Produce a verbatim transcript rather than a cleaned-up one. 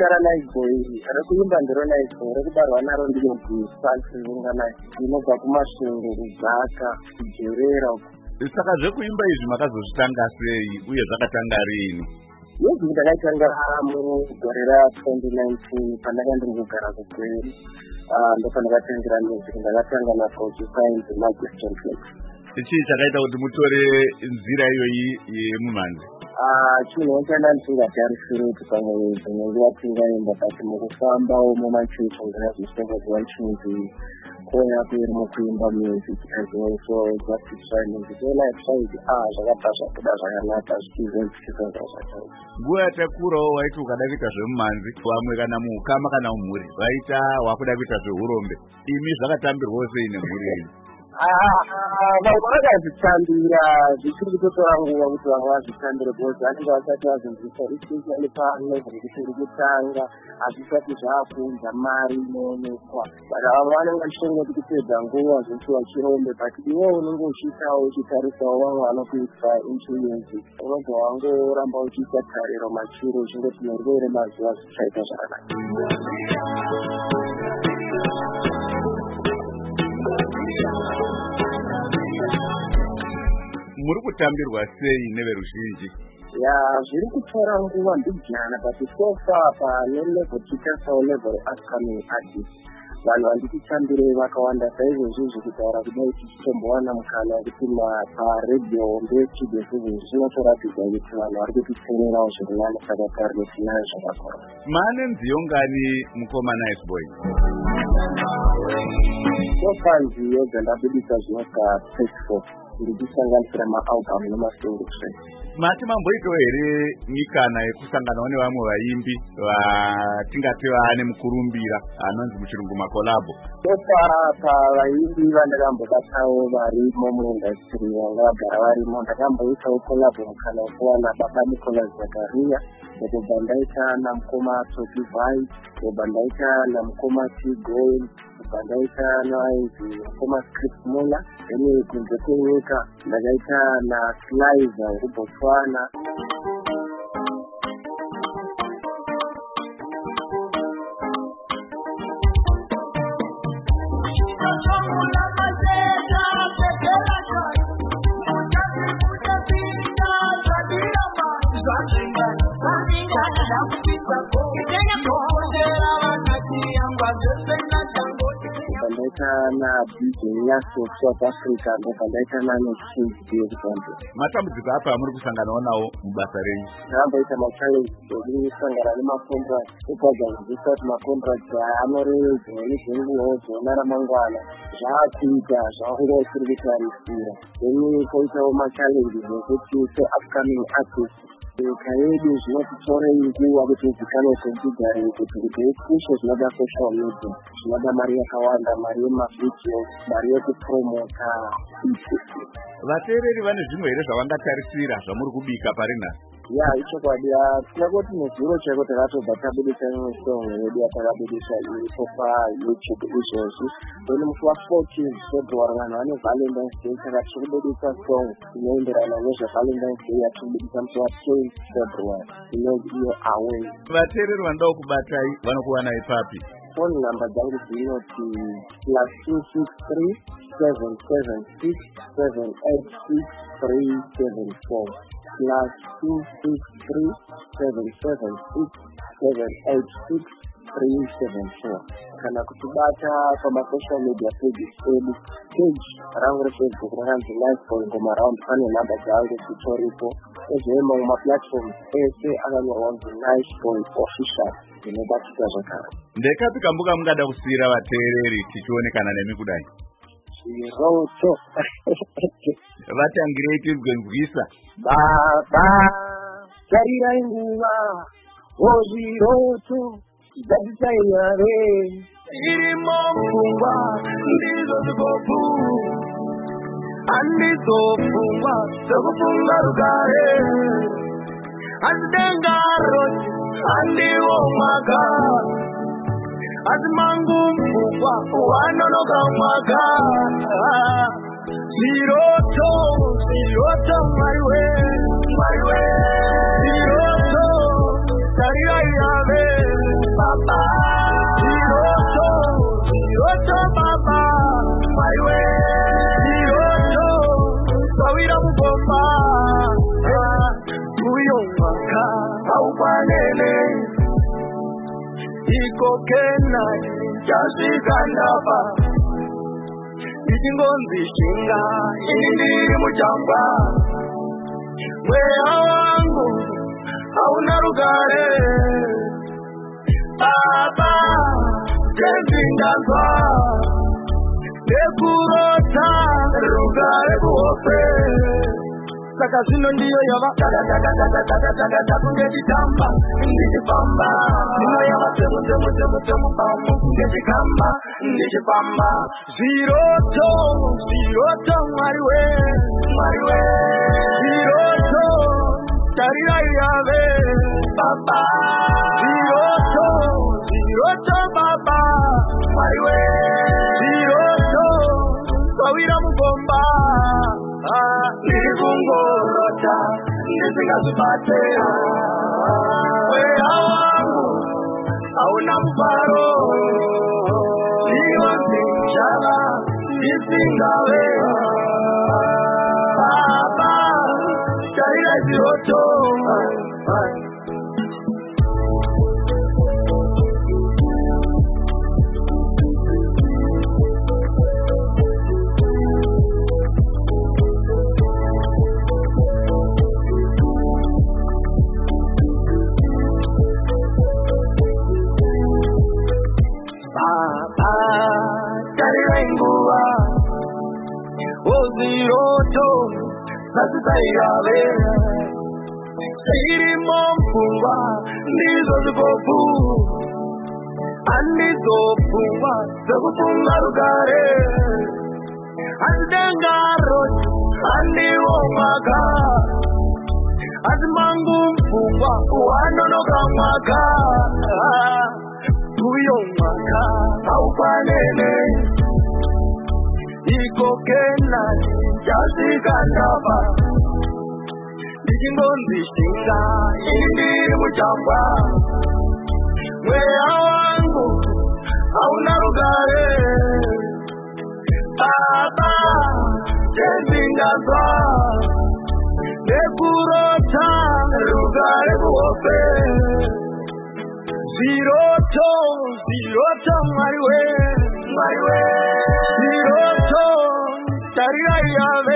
ra Nice Boy rekuimba ndiro Nice Boy rekubarwa naro ndiro Sansi Ngana inobva kumasvingo kudzaka kujerera. Saka zvekuimba izvi makazozvitanga sei uye zvakatanga rini? Izvi ndakatanga mugore ra twenty nineteen pandakanga ndiri kugara kuGweri. Ndofanira kutangira music ndakatanga naproducer Christian Flex. Chii chakaita kuti mutore nzira iyoyi yemumhanzi? Chinhu chandandisingatarisiri kuti pamwe dzimwe nguva tingaenda but mukufamba mumachechi ndinazvisenga chinzi koya kuiri mukuimba music as well, so just to try music life ah zvakabva zvabuda zvakanaka zvichizoitika zvachakaita. Nguva yatakurawo waiti ukada kuita zvemumhanzi vamwe kana muukama kana mumhuri vaita wakuda kuita zveurombe, imi zvakatambirwawo sei nemhuri yenyu? Vamwe vakazvitambira zvichiri kutotora nguva kuti vamwe vazvitambire because vanenge vasati vazonzwisa especially palevel yekuti uri kutanga hazvisati zvaakuunza mari inoonekwa, but vamwe vanenge vachitongoti kupedza nguva zvekuti vachirombe, but iwe unenge uchiitawo uchitarisawo vamwe vanokuisa into music unobva wangoramba uchiita tariro machiro uchingoti nerwere mazuva zvichaita zvakanaka. Muri kutambirwa sei neveruzhinji? Ya zviri kutora nguva mbijana but so far palevel tichasawo level upcoming artists vanhu vandikutambire vakawanda saizvozvi zvekutaura kudai tichitombowana mukana wekuti paredhiyo ndestudio seven zvinotoratidza kuti vanhu vari kutitsenerawo zviri nani saka tariro tinayo zvakakora. Maane nziyo ngani mukoma Nice Boy? So far nziyo dzandabudisa zvinota thirty-four ndikusanganisira maalbum nemasingles. Mati mamboitawo here nyikana yekusanganawo nevamwe vaimbi vatingati vaane mukurumbira anonzi muchirungu makolabo? Sofa pavaimbi vandakambobatawo varimo muindastry vanga vagara varimo ndakamboitawo kolabo mukana wekuwana baba Nicholas Zakaria, ndobva ndaita namukoma Topi Vibe, ndobva ndaita namukoma T-Gold, ndobva ndaita nainzi mukoma Script Mula, ene kunze kwenyika ndakaita naSliza wekuBotswana. Ndaita na D J Yaso South Africa, ndobva ndaita naNextD Zambia. Matambudziko apa amuri kusanganawo nawo mubasa renyu? Ndakamboita machallenges ekusangana nemacontract, ukadza kuzvisa kuti macontract anoreva dzimweni dzenguva wozoona ramangwana zvaakuita zvawanga usiri kutarisira. Then koitawo machallenges ekuti se-upcoming artists nyika yedu zvinotitore nguva kuti uzikanwe sezvigare kuti kuti ushe zvinoda social media, zvinoda mari yakawanda, mari yemavideo, mari yekupromota. Vateereri vane zvimwe here zvavangatarisira zvamuri kubika pari nhasi? Ya ichokwadi tinangoti nezuro chaiko takatobva tabudisa imwe song yedu yatakabudisa iripo paYouTube izvozvi. Then musi wa-fourteen February vanhu vane Valentine's Day, saka tiri kubudisa song inoenderana nezve-Valentine's Day yatirikubudisa musi wa-ten February inonzi iyo Away. Vateereri vanodawo kubatai vanokuwanai papi? Phone number dzangu dzinoti plus two six three seven seven six seven eight six three seven four plus two six three seven seven six seven eight six three seven four. Kana kutibata pamasocial media pages edu, page rangu reFacebook rakanzi Nice Boy Ngoma Round, pane namba dzangu dzitoripo, ezvemo mumaplatform ese akanyorwa kunzi Nice Boy Official dzinobatika zvakare. Ndekapi kambuka mungada kusiyira vateereri tichionekana nemi kudai? Zviroto vatangirei tizwenzwisa baba tarirai nguva ozviroto dzadzisai nyare irimo pfungwa ndizo zvibofu andizofungwa sokufunga rugare andengaro andiwo mwaka azimangu mfungwa wanonoka mwaka Siroto, siroto, my way, my way. Siroto, tarirai ave. ikokena chasvika ndapa ndichingonzi shinga ini ndiri muchamba mweya wangu hauna rugare baba tezingazwa nekurota rugare kuhope saka zvino ndiyo yava kunge chitamba ndichifamba zvino yava temutemutemutemupamu kunge chikamba ndichifamba zviroto zviroto mwari we mwari we zviroto tarirai yave baba zviroto zviroto baba mwari we zviroto twawira mugomba ndiri kungorota ndisingazvibate mweya wangu hauna mufaro ndinonzi ndichava ndisingave baba tarirai zviroto Oziroto nasisayave irimo mfungwa ndizo zipofu andizofungwa zokufunga rugare andengaroti andiwomaka azimangu mfungwa wanonoka mwaka tuyo mwaka aufanene ikokena chasvika ndapa ndichingonzi shinga ini ndiri muchamba mweya wangu hauna rugare baba tezingazwa nekurota rugare kuhope zviroto zviroto mwari we mwari we zviroto tarirai yave